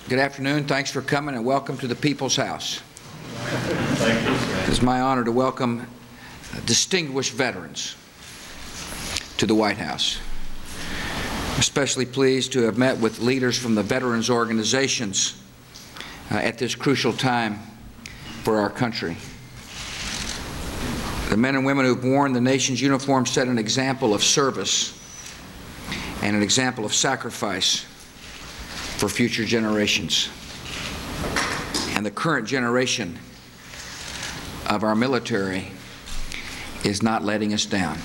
Good afternoon. Thanks for coming and welcome to the People's House. Thank you. It's my honor to welcome distinguished veterans to the White House. I'm especially pleased to have met with leaders from the veterans organizations at this crucial time for our country. The men and women who've worn the nation's uniform set an example of service and an example of sacrifice for future generations. And the current generation of our military is not letting us down.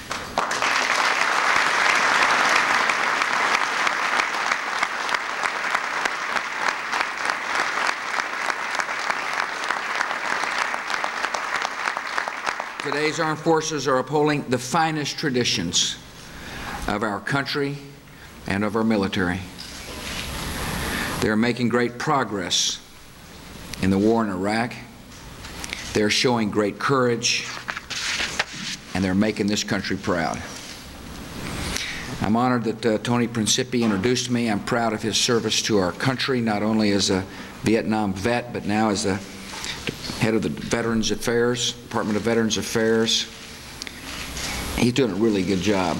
Today's armed forces are upholding the finest traditions of our country and of our military. They are making great progress in the war in Iraq. They're showing great courage, and they're making this country proud. I'm honored that Tony Principi introduced me. I'm proud of his service to our country, not only as a Vietnam vet, but now as the head of the Veterans Affairs, Department of Veterans Affairs. He's doing a really good job.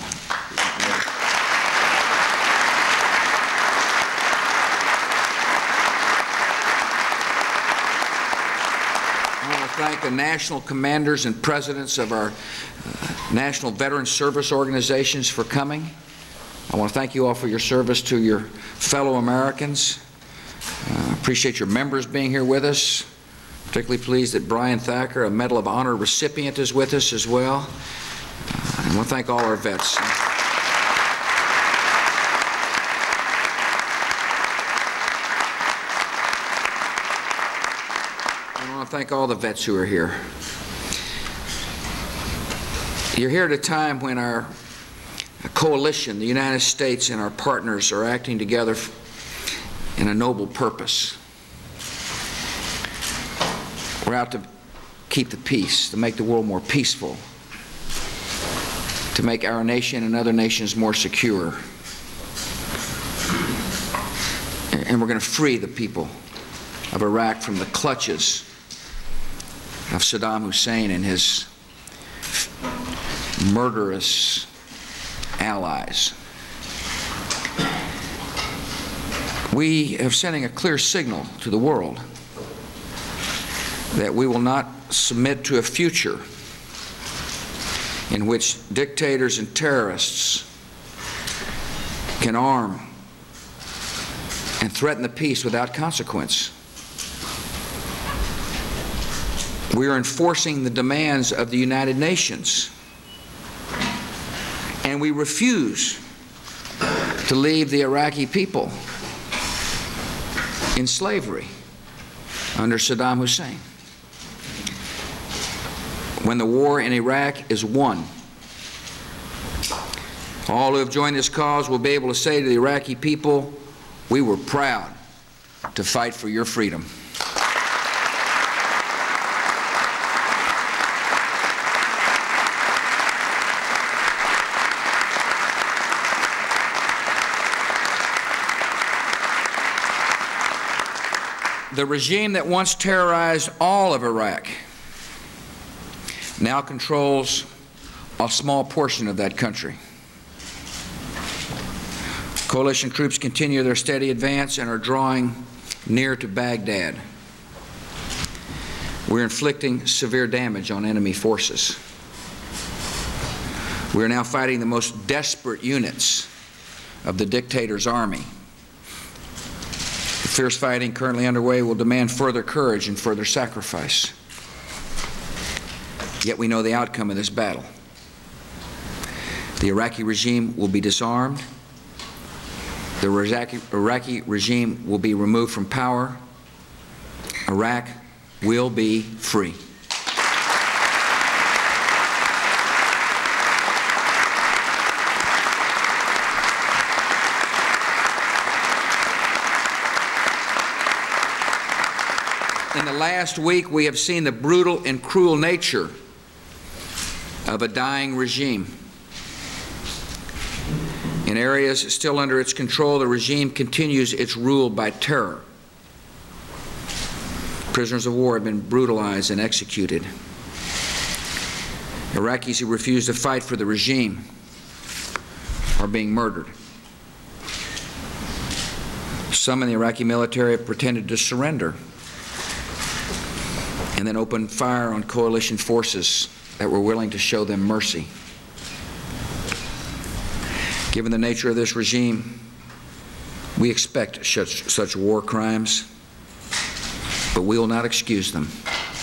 Thank the national commanders and presidents of our National Veterans Service Organizations for coming. I want to thank you all for your service to your fellow Americans. Appreciate your members being here with us. Particularly pleased that Brian Thacker, a Medal of Honor recipient, is with us as well. I want to thank all our vets. Thank all the vets who are here. You're here at a time when our coalition, the United States and our partners, are acting together in a noble purpose. We're out to keep the peace, to make the world more peaceful, to make our nation and other nations more secure. And we're going to free the people of Iraq from the clutches of Saddam Hussein and his murderous allies. We are sending a clear signal to the world that we will not submit to a future in which dictators and terrorists can arm and threaten the peace without consequence. We are enforcing the demands of the United Nations, and we refuse to leave the Iraqi people in slavery under Saddam Hussein. When the war in Iraq is won, all who have joined this cause will be able to say to the Iraqi people, we were proud to fight for your freedom. The regime that once terrorized all of Iraq now controls a small portion of that country. Coalition troops continue their steady advance and are drawing near to Baghdad. We're inflicting severe damage on enemy forces. We are now fighting the most desperate units of the dictator's army. The fierce fighting currently underway will demand further courage and further sacrifice. Yet we know the outcome of this battle. The Iraqi regime will be disarmed. The Iraqi regime will be removed from power. Iraq will be free. In the last week, we have seen the brutal and cruel nature of a dying regime. In areas still under its control, the regime continues its rule by terror Prisoners of war have been brutalized and executed. Iraqis who refuse to fight for the regime are being murdered. Some in the Iraqi military have pretended to surrender and then opened fire on coalition forces that were willing to show them mercy. Given the nature of this regime, we expect such war crimes, but we will not excuse them.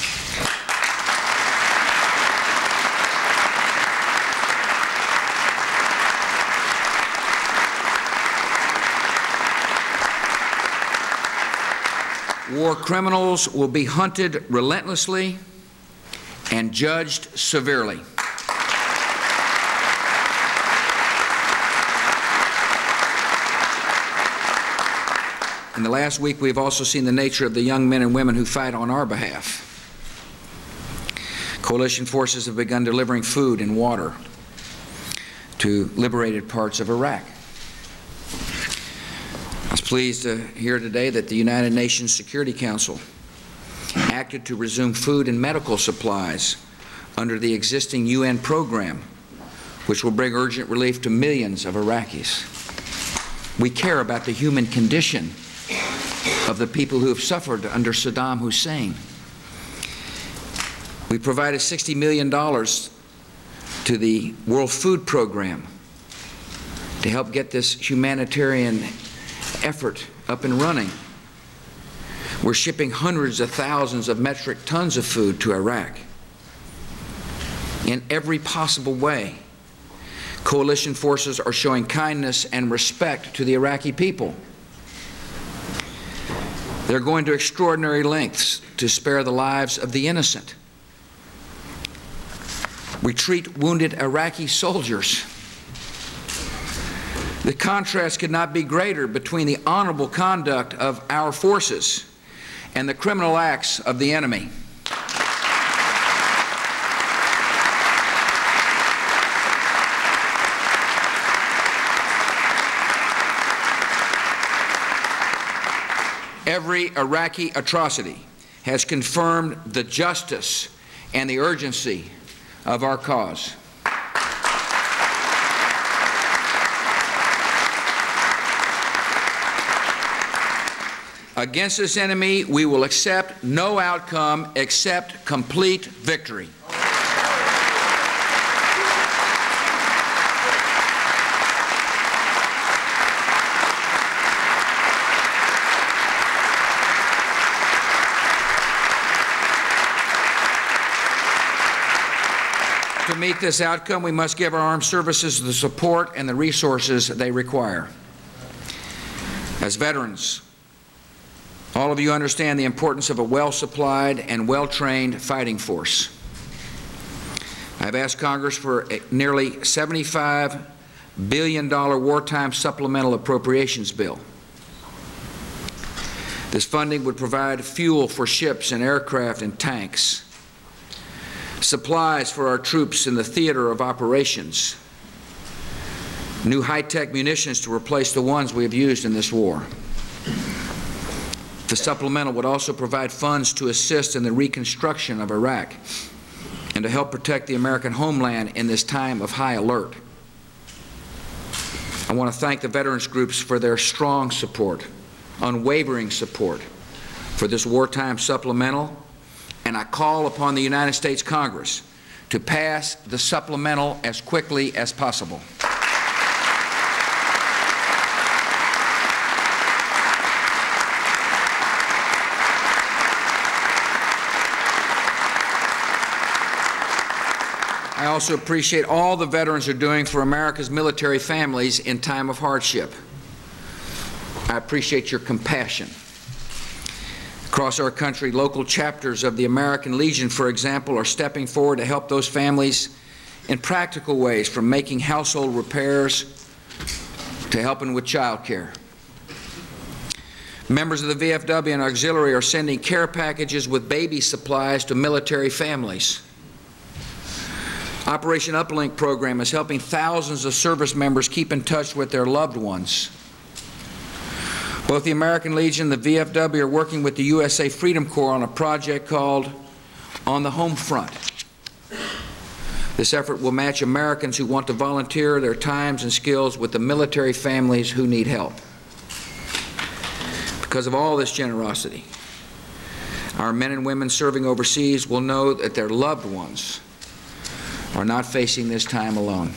War criminals will be hunted relentlessly and judged severely. In the last week, we've also seen the nature of the young men and women who fight on our behalf. Coalition forces have begun delivering food and water to liberated parts of Iraq. I was pleased to hear today that the United Nations Security Council acted to resume food and medical supplies under the existing UN program, which will bring urgent relief to millions of Iraqis. We care about the human condition of the people who have suffered under Saddam Hussein. We provided $60 million to the World Food Program to help get this humanitarian effort up and running. We're shipping hundreds of thousands of metric tons of food to Iraq. In every possible way, coalition forces are showing kindness and respect to the Iraqi people. They're going to extraordinary lengths to spare the lives of the innocent. We treat wounded Iraqi soldiers. The contrast could not be greater between the honorable conduct of our forces and the criminal acts of the enemy. Every Iraqi atrocity has confirmed the justice and the urgency of our cause. Against this enemy, we will accept no outcome except complete victory. To meet this outcome, we must give our armed services the support and the resources they require. As veterans, all of you understand the importance of a well-supplied and well-trained fighting force. I've asked Congress for a nearly $75 billion wartime supplemental appropriations bill. This funding would provide fuel for ships and aircraft and tanks, supplies for our troops in the theater of operations, new high-tech munitions to replace the ones we have used in this war. The supplemental would also provide funds to assist in the reconstruction of Iraq and to help protect the American homeland in this time of high alert. I want to thank the veterans groups for their strong support, unwavering support for this wartime supplemental, and I call upon the United States Congress to pass the supplemental as quickly as possible. I also appreciate all the veterans are doing for America's military families in time of hardship. I appreciate your compassion. Across our country, local chapters of the American Legion, for example, are stepping forward to help those families in practical ways, from making household repairs to helping with child care. Members of the VFW and auxiliary are sending care packages with baby supplies to military families. Operation Uplink program is helping thousands of service members keep in touch with their loved ones. Both the American Legion and the VFW are working with the USA Freedom Corps on a project called On the Home Front. This effort will match Americans who want to volunteer their times and skills with the military families who need help. Because of all this generosity, our men and women serving overseas will know that their loved ones are not facing this time alone.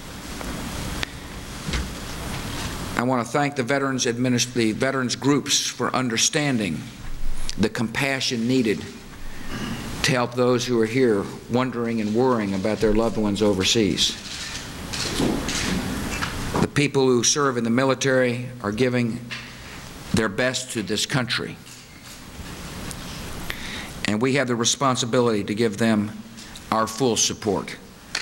I want to thank the veterans groups for understanding the compassion needed to help those who are here wondering and worrying about their loved ones overseas. The people who serve in the military are giving their best to this country, and we have the responsibility to give them our full support.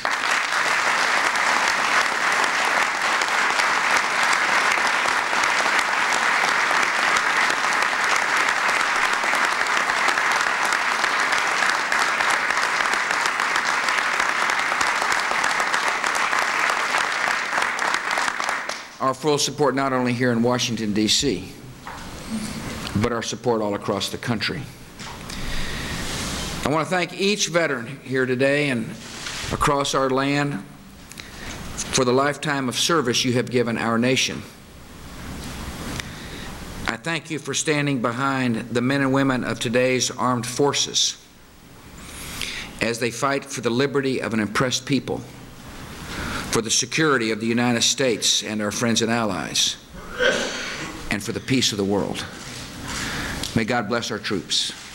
Our full support not only here in Washington, D.C., but our support all across the country. I want to thank each veteran here today and across our land for the lifetime of service you have given our nation. I thank you for standing behind the men and women of today's armed forces as they fight for the liberty of an oppressed people, for the security of the United States and our friends and allies, and for the peace of the world. May God bless our troops.